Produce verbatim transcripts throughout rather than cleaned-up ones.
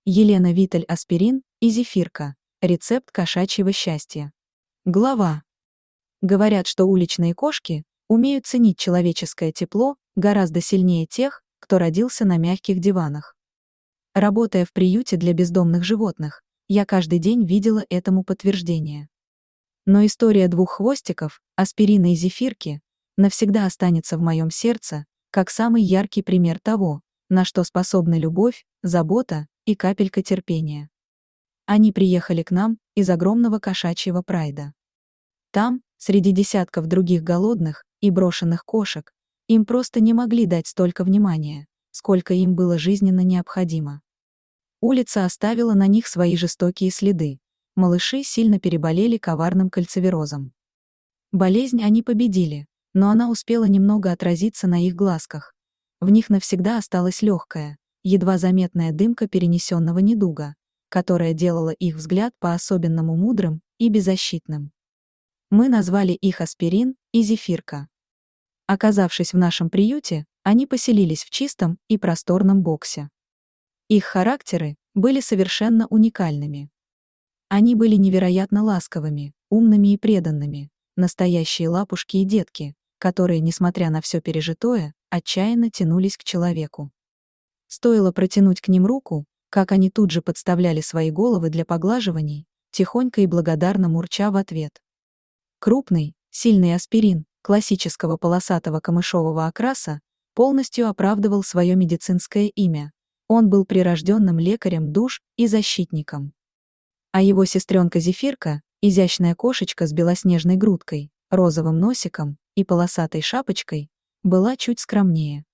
Елена Виталь аспирин и зефирка. Рецепт кошачьего счастья. Глава. Говорят, что уличные кошки умеют ценить человеческое тепло гораздо сильнее тех, кто родился на мягких диванах. Работая в приюте для бездомных животных, я каждый день видела этому подтверждение. Но история двух хвостиков, аспирина и зефирки, навсегда останется в моем сердце, как самый яркий пример того, на что способны любовь, забота и капелька терпения. Они приехали к нам из огромного кошачьего прайда. Там, среди десятков других голодных и брошенных кошек, им просто не могли дать столько внимания, сколько им было жизненно необходимо. Улица оставила на них свои жестокие следы. Малыши сильно переболели коварным кальциверозом. Болезнь они победили, но она успела немного отразиться на их глазках. В них навсегда осталась легкая, едва заметная дымка перенесенного недуга, которая делала их взгляд по-особенному мудрым и беззащитным. Мы назвали их аспирин и зефирка. Оказавшись в нашем приюте, они поселились в чистом и просторном боксе. Их характеры были совершенно уникальными. Они были невероятно ласковыми, умными и преданными, настоящие лапушки и детки, которые, несмотря на все пережитое, отчаянно тянулись к человеку. Стоило протянуть к ним руку, как они тут же подставляли свои головы для поглаживаний, тихонько и благодарно мурча в ответ. Крупный, сильный аспирин, классического полосатого камышового окраса, полностью оправдывал свое медицинское имя. Он был прирожденным лекарем душ и защитником. А его сестренка Зефирка, изящная кошечка с белоснежной грудкой, розовым носиком и полосатой шапочкой, была чуть скромнее.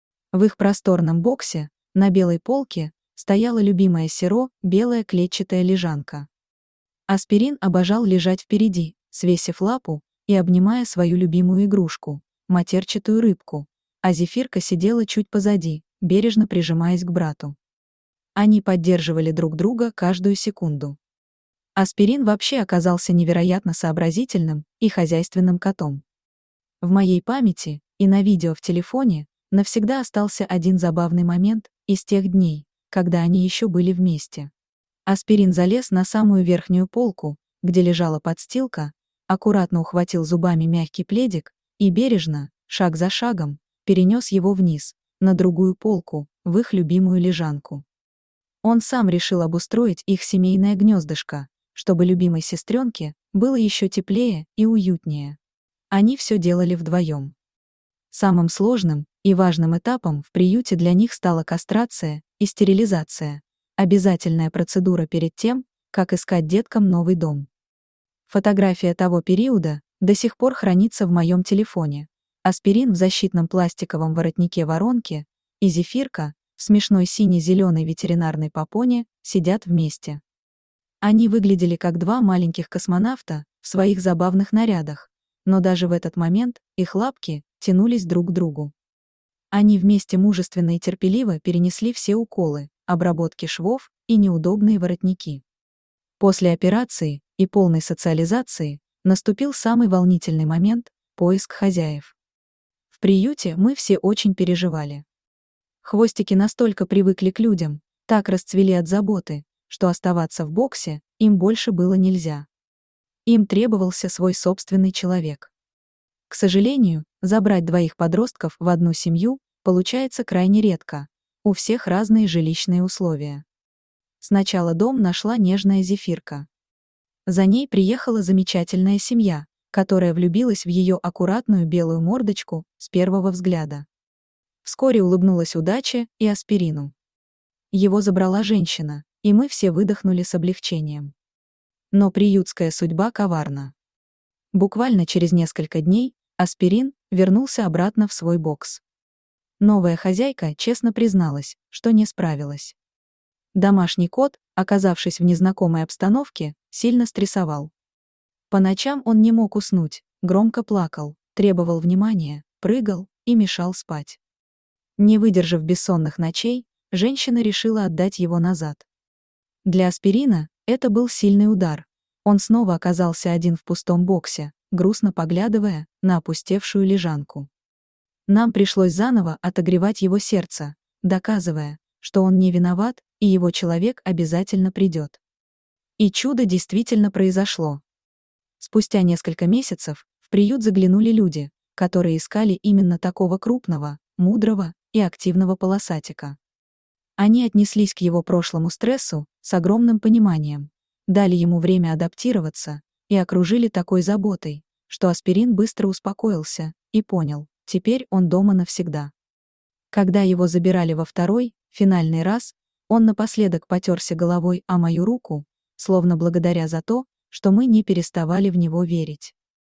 В их просторном боксе, на белой полке, стояла любимая Серо, белая клетчатая лежанка. Аспирин обожал лежать впереди, свесив лапу и обнимая свою любимую игрушку, матерчатую рыбку, а Зефирка сидела чуть позади, бережно прижимаясь к брату. Они поддерживали друг друга каждую секунду. Аспирин вообще оказался невероятно сообразительным и хозяйственным котом. В моей памяти и на видео в телефоне навсегда остался один забавный момент из тех дней, когда они еще были вместе. Аспирин залез на самую верхнюю полку, где лежала подстилка, аккуратно ухватил зубами мягкий пледик и бережно, шаг за шагом, перенес его вниз, на другую полку, в их любимую лежанку. Он сам решил обустроить их семейное гнездышко, чтобы любимой сестренке было еще теплее и уютнее. Они все делали вдвоем. Самым сложным и важным этапом в приюте для них стала кастрация и стерилизация, обязательная процедура перед тем, как искать деткам новый дом. Фотография того периода до сих пор хранится в моем телефоне. Аспирин в защитном пластиковом воротнике воронки и Зефирка в смешной сине-зеленой ветеринарной попоне сидят вместе. Они выглядели как два маленьких космонавта в своих забавных нарядах, но даже в этот момент их лапки тянулись друг к другу. Они вместе мужественно и терпеливо перенесли все уколы, обработки швов и неудобные воротники. После операции и полной социализации наступил самый волнительный момент – поиск хозяев. В приюте мы все очень переживали. Хвостики настолько привыкли к людям, так расцвели от заботы, что оставаться в боксе им больше было нельзя. Им требовался свой собственный человек. К сожалению, забрать двоих подростков в одну семью получается крайне редко, у всех разные жилищные условия. Сначала дом нашла нежная Зефирка. За ней приехала замечательная семья, которая влюбилась в ее аккуратную белую мордочку с первого взгляда. Вскоре улыбнулась удача и Аспирину. Его забрала женщина, и мы все выдохнули с облегчением. Но приютская судьба коварна. Буквально через несколько дней Аспирин вернулся обратно в свой бокс. Новая хозяйка честно призналась, что не справилась. Домашний кот, оказавшись в незнакомой обстановке, сильно стрессовал. По ночам он не мог уснуть, громко плакал, требовал внимания, прыгал и мешал спать. Не выдержав бессонных ночей, женщина решила отдать его назад. Для Аспирина это был сильный удар. Он снова оказался один в пустом боксе, грустно поглядывая на опустевшую лежанку. Нам пришлось заново отогревать его сердце, доказывая, что он не виноват и его человек обязательно придет. И чудо действительно произошло. Спустя несколько месяцев в приют заглянули люди, которые искали именно такого крупного, мудрого и активного полосатика. Они отнеслись к его прошлому стрессу с огромным пониманием, дали ему время адаптироваться и окружили такой заботой, что аспирин быстро успокоился и понял, теперь он дома навсегда. Когда его забирали во второй, финальный раз, он напоследок потерся головой о мою руку, словно благодаря за то, что мы не переставали в него верить.